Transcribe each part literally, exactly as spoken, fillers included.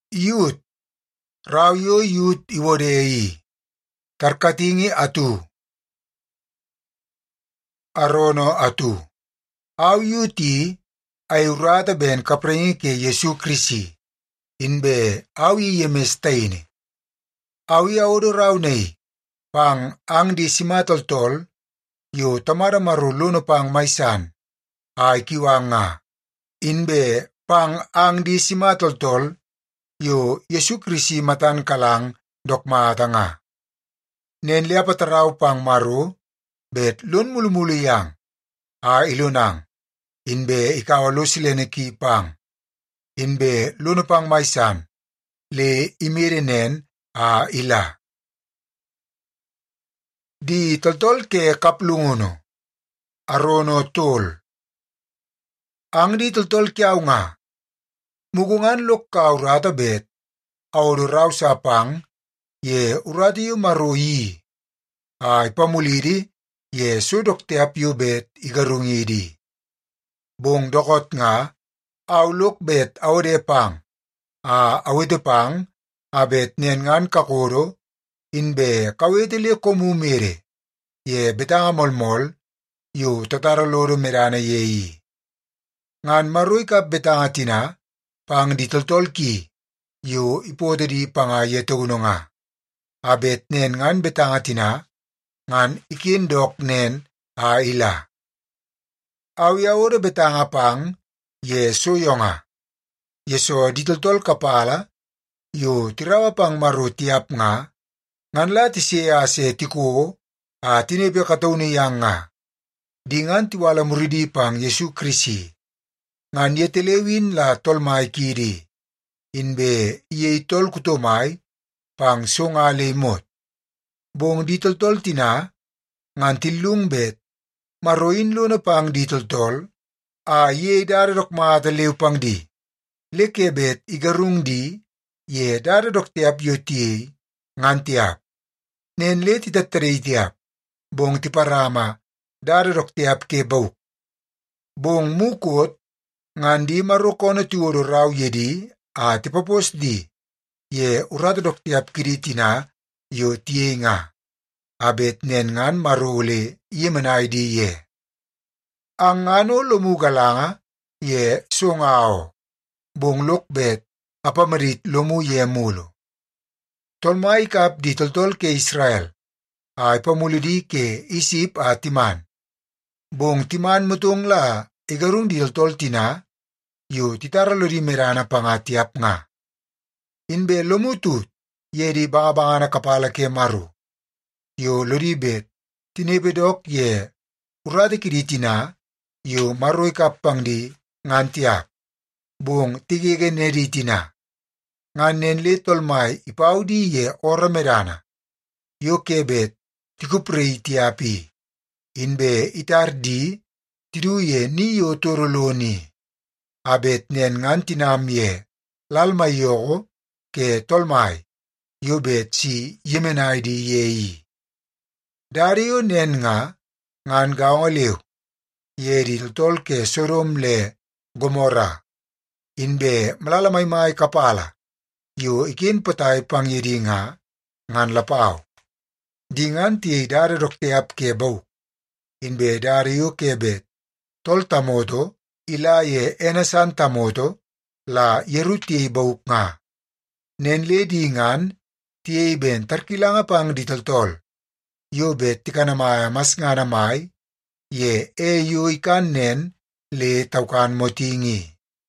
Youth, raw yo youth iwodei, tarkatingi atu, arono atu. Au yuti ay urata ben kaprengi ke Yesu Krisi, inbe au i yemestaini. Au i aodo raw nei, pang ang di simatol-tol, yo tamara maruluno pang maisan, ay kiwanga. Inbe pang ang di simatol-tol, yo Yesu Krisi matan kalang dokmata nga. Nen liapat raw pang maru, bet lun mulumuluyang, a ilunang, inbe ikawalo sila ki pang, inbe luno pang maisan, le imirinen a ila. Di toltol ke kaplunguno, arono tol. Ang di toltol kiaw nga, mugungan lok ka urata bet, aodo raw sa pang, ye urati yu maroyi, ay pamulidi, ye sudok tiap yu bet igarungidi. Bong dokot nga, aulok bet awde pang, a awede pang, a bet nengan kakodo, inbe kawete le komumere, ye betanga molmol, yu tataralodo merana yeyi. Ngan maroy ka betanga tina, pang ditoltol ki, yu ipote di panga yetuguno nga. Abet nen ngan betanga tina, ngan ikindok nen a ila. Awya ore betanga pang, ye soyonga. Yeso ditoltol kapala, yu tirawa pang maru tiap nga, ngan lati siya se tiko, a tinebe katauni yang nga. Di ngan tiwala muridi pang Yesu Krisi. Ngan yetelewin la tolmai kidi, inbe iye tol kutomai, pang songa lemot. Bong ditoltol tina, ngan tilung bet, maroin lo na pang ditoltol, a ye daradok maata lew pang di. Leke bet igarung di, ye daradok tiap yotiye, ngan tiap. Nen le titatarey tiap, bong tiparama, daradok tiap ke bauk. Bong mukot, ngan di marokono tiwodo raw yedi, a tipapos di, ye uratodok tiap kiritina, yo tiye nga. Abet nen ngan marole ye manay di ye. Ang ano lumugalanga, ye sungao, bong lokbet, apamarit lumu ye mulo. Tolmai kap di toltol ke Israel, ay pamulidi ke isip at timan. Bong timan mutong la, igarung di toltol tina, yu titaralo di merana pangatiap nga. Inbe lumutut, ye di banga-banga na kapala ke maru. Yo loribet, tinebedok ye, urade kiritina, yo maroy kapang di ngantiap. Bong tigige neritina. Ngan nenle tolmai ipaudi ye ora merana. Yo kebet, tikuprei tiapi. Inbe itardi, tiduye ni yo toroloni. Abet nen ngantinam ye, lalma yoko, ke tolmai, yo bet si yemenay di yeyi. Dario nen nga, ngan gaong aliw, ye di toltol ke Sodom le Gomora. Inbe malalamay-may kapala, yo ikin patay pang yedi nga, ngan lapaw. Di ngan tiyay daradok tiap ke bauk. Inbe dario kebet, tol tamoto, ila ye enasan tamoto, la yerutiyay bauk nga. Nenle di ngan, tiyay ben tarkilanga pang ditoltol. Yo bet tikanamaya mas nga namay, ye e yo ikan nen, le taukan motingi.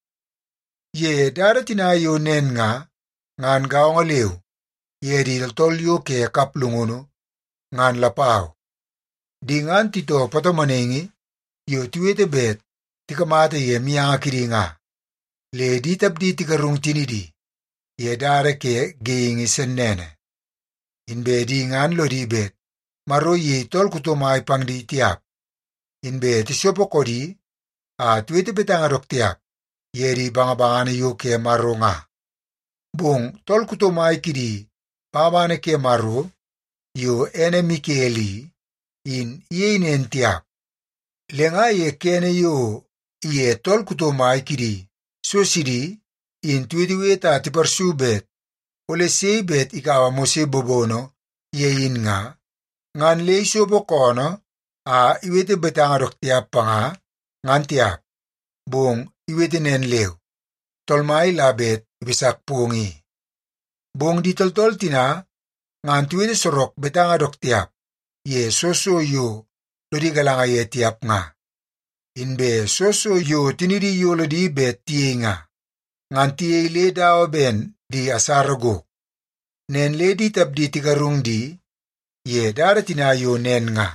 Ye daratina yo nen nga, ngan gaong aliw, ye ditoltol yo ke kaplunguno, ngan lapaw. Di ngan tito patomanengi, yo tiwete bet, tikamata ye miyanga kiri nga. Le ditabdi tikarung tinidi, ye dara ke geyingi sennene. Inbe di ngan lo di bet, maro ye tol kutomay pang di tiap. Inbe tisopo kodi, a tiwete betanga dok tiap, ye di banga-banga yo ke maro nga. Bong tol kutomay kidi, pamane ke maro, yo ene Mikeli, in iye nen tiap. Lenga ye kene yo, iye tol kutomay kidi, so sidi, in tuwiti-wita ti parsubet, ole seibet ikawa mo se bobono, yein nga, ngan le isobo kono, a iwete betanga dok tiap panga, ngan tiap, bong iwete nen lew, tolmai labet ibisak pungi. Bong di toltol tina, ngan tuwiti sorok betanga dok tiap, ye soso yo, lodi galanga ye tiap nga. Inbe soso yo tiniri yo lodi bet tiye nga, ngan tiye le dao ben di asarago. Nen le di tab di tigarung di, ye dara tinayo nen nga.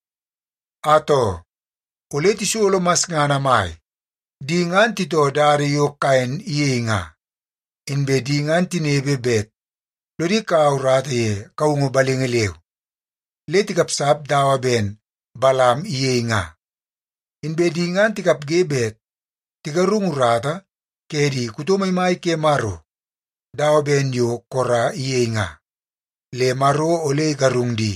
Ato, ulit isulo mas nga namay, di ngan tito dari yo kain iye nga. Inbe di ngan tinebe bet, lodi kaurata ye kaungo balingelew. Le tikapsap dawa ben, balam iye nga. Inbe di ngan tikap gebet, tigarung urata, kedi kutumay may ke maro. Dawa ben yo kora iye nga. Le maro ole garung di.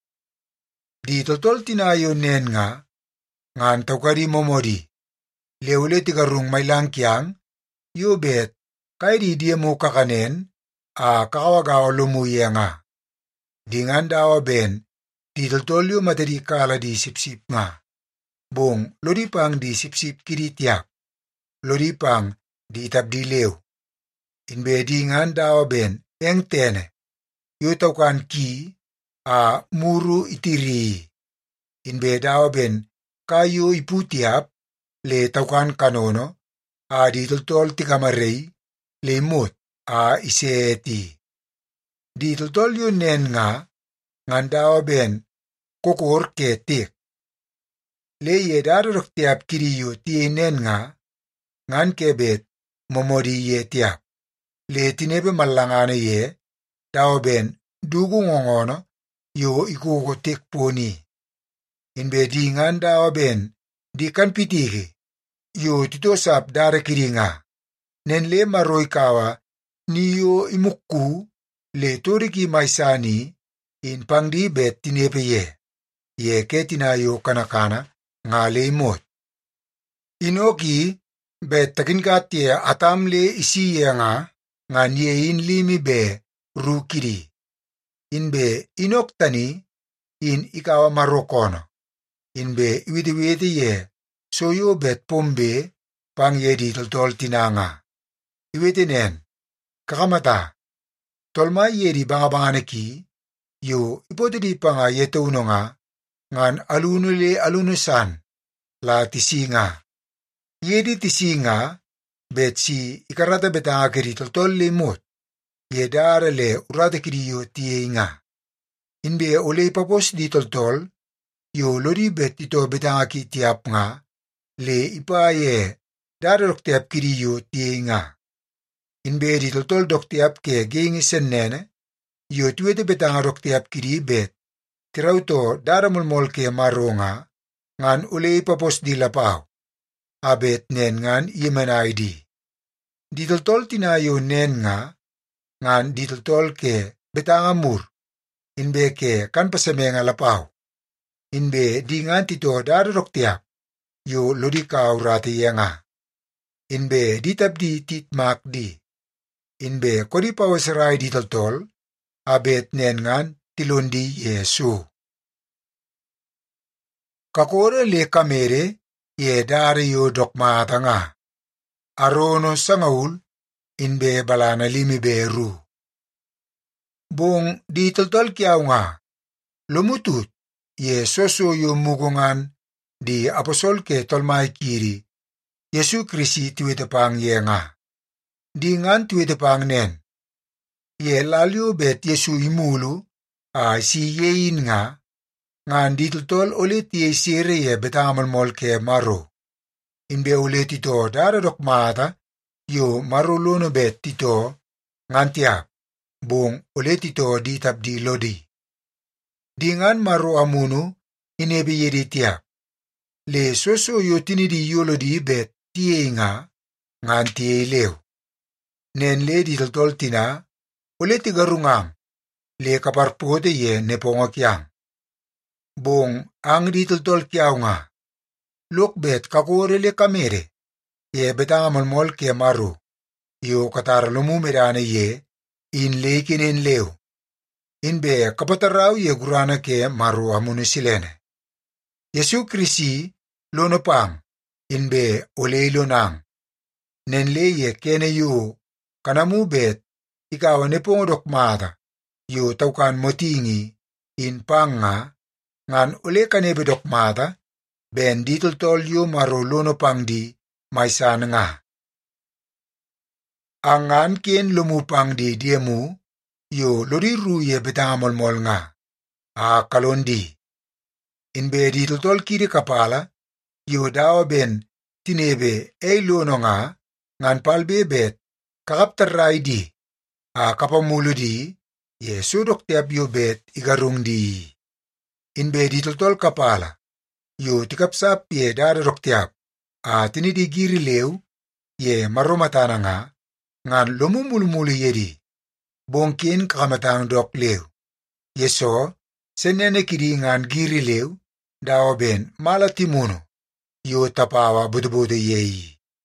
Di totol tinayo nen nga, ngan tawkari momodi. Le ole tigarung may langkyang, yo bet, kay di dia mo kakanen, a kakawagaw lumuye nga. Di ngan dawa ben, di totol yo matadi kala di sipsip nga. Bong lodi pang di sipsip kiri tiap. Lodi pang di itab di lew. Inbe di ngan dawa ben, eng tene. Yo tawkan ki, a muru itiri. Inbe dawa ben, kayo iputiap, le tawkan kanono, a di toltol tikamarey, le imut, a iseeti. Di toltol yo nen nga, ngan dawa ben, kokor ketik. Le ye darok tiap kiri yo tiye nen nga, ngan kebet, momodi ye tiap. Le tinebe malangane ye, dawa ben, dugu ngongono, yo ikuko tekponi. Inbe di ngan dawa ben, di kan pitiki, yo titosap dara kiri nga. Nen le maroy kawa, niyo imukku, le toriki maisani, in pangdi bet tinebe ye. Ye ketina yo kanakana, nga le imot. Inoki, bet takin katia atam le isi ye nga, nga nye in limi be, rukiri. Inbe inok tani, in ikawa marokono. Inbe iwiti-witi ye, soyo bet pombe, pang ye di toltol tinanga. Iwiti nen, kakamata, tolma ye di banga-bangane ki, yo ipote di panga ye tauno nga, ngan alunule alunusan, la tisinga. Ye di tisinga, bet si ikarata betanga kiri toltol limot, ye dara le urata kiri yo tiye nga. Inbe ole ipapos di toltol, yo lodi bet ito betanga ki tiap nga, le ipa ye dara dok tiap kiri yo tiye nga. Inbe di toltol dok tiap ke gengisen nene, yo tuwete betanga dok tiap kiri bet, tirauto dara mulmol ke maro nga, ngan ole ipapos di lapaw. Abet nen ngan yemenay di. Di toltol tinayo nen nga, ngan di toltol ke betanga mur, inbe ke kan pasame nga lapaw. Inbe di ngan tito dara dok tiap, yo lodi kaurati ye nga. Inbe di tabdi titmak di. Inbe kodi pawasaray di toltol, abet nen ngan tilondi Yesu. Kakore le kamere, ye dara yo dokmata nga. Arono sangaul, inbe balana limi beru. Bong di toltol kiaw nga, lumutut, ye soso yo mugungan, di aposol ke tolmay kiri, Yesu Krisi tuwete pang ye nga. Di ngan tuwete pang nen. Ye lalyo bet Yesu imulu, a si yein nga, ngan di toltol ulit ye sire ye betangamalmol ke maro. Inbe ulit ito dara dok mata, yo marulono bet ito, ngan tiap, bong ulit ito di tabdi lodi. Di ngan maro amunu, inebe ye di tiap. Le soso yo tinidi yo lodi bet tiye nga, ngan tiye lew. Nen le di toltol tina, ulit tigarungam, le kaparpote ye nepongo kyang. Bong ang di toltol kiaw nga, luk bet kakore le kamere, ye betangamalmol ke maro, yu katara lumu medana ye in leikinin leu. In be kapatarau ye gurana ke maru amunu silene. Yesu Krisi lono pang in be olei lonang. Nen le ye kene yu kanamu bet ikawa ne pongodok mata yu taukan motingi in panga ngan ole kanebe dok mata ben ditol tol yu maru lono pang di maisan nga. Angan kien lumu pang di diemu yu lori ru ye betamol mol nga. A kalondi. In be ditol tol kiri kapala yu dawa ben tinebe ei lono nga ngan palbe bet kakaptarai di. A kapamulu di ye sudok tiap yu bet igarung di. In be ditol tol kapala yu tikapsap ye dada dok tiap. A tinidi giri leu ye marumatana nga ngan lumumulumulu yedi. Bongkin kakamatang dok leu. Yeso senene kidi ngan giri leu dawa ben malatimuno yu tapawa budu-budu yeyi.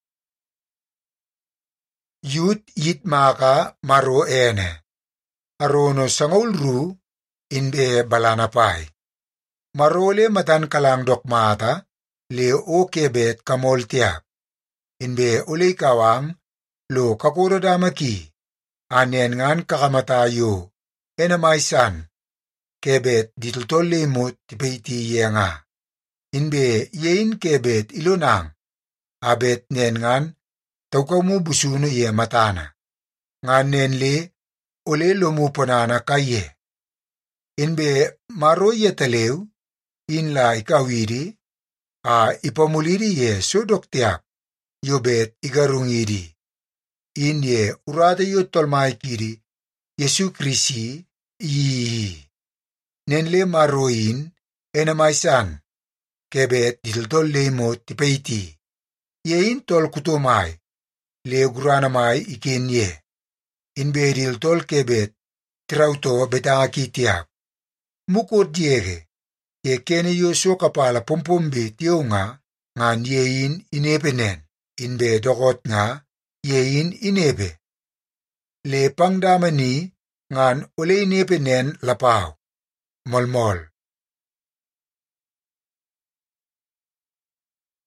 Yut yit maka maro ene. Arono sangol ru inbe balana pai. Marole matan kalang dok mata le o kebet kamol tiap. Inbe ulei kawang lo kakuro damaki. Anen ngan kakamata yu ena maisan. Kebet ditultol limut tipaiti yenga. Inbe yein kebet ilunang. Abet nen ngan taukamu busunu ye matana. Ngan nen le ole lomu ponana kaye. Inbe maro ye taleu in la ikawidi a ipamulidi ye sudok tiap yobet igarungidi. In ye urada yu tolmai kiri Yesu Krisi yi. Nen le maro in enamaisan kebet ditultol limut tipaiti. Ye in tol kutumai le gurana mai ikin ye. In be ditultol kebet trauto betaki tiap. Mukot diege ye kene yu so kapala pompombe tiunga ngan ye in inepenen. In be dogot nga ye in inebe. Le pangdamani ngan ole inepenen lapau. Molmol.